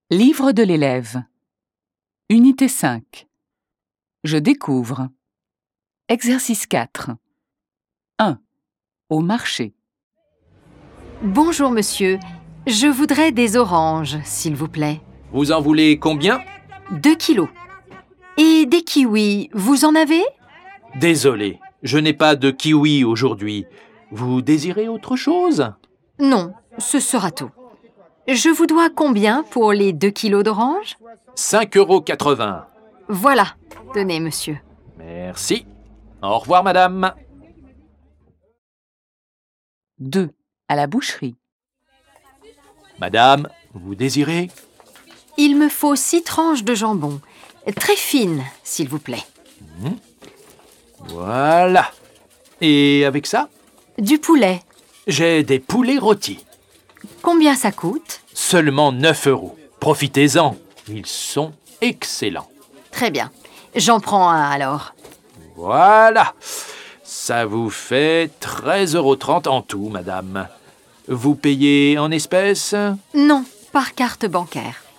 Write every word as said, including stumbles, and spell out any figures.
Livre de l'élève. Unité cinq. Je découvre. Exercice quatre. un. Au marché. Bonjour monsieur, je voudrais des oranges, s'il vous plaît. Vous en voulez combien? Deux kilos. Et des kiwis, vous en avez? Désolé, je n'ai pas de kiwi aujourd'hui. Vous désirez autre chose? Non, ce sera tout. Je vous dois combien pour les deux kilos d'oranges? cinq euros quatre-vingts. Voilà, tenez monsieur. Merci. Au revoir, madame. deux. À la boucherie. Madame, vous désirez? Il me faut six tranches de jambon, très fines, s'il vous plaît. Mmh. Voilà. Et avec ça? Du poulet. J'ai des poulets rôtis. Combien ça coûte? Seulement neuf euros. Profitez-en. Ils sont excellents. Très bien. J'en prends un alors. Voilà. Ça vous fait treize euros trente en tout, madame. Vous payez en espèces? Non, par carte bancaire.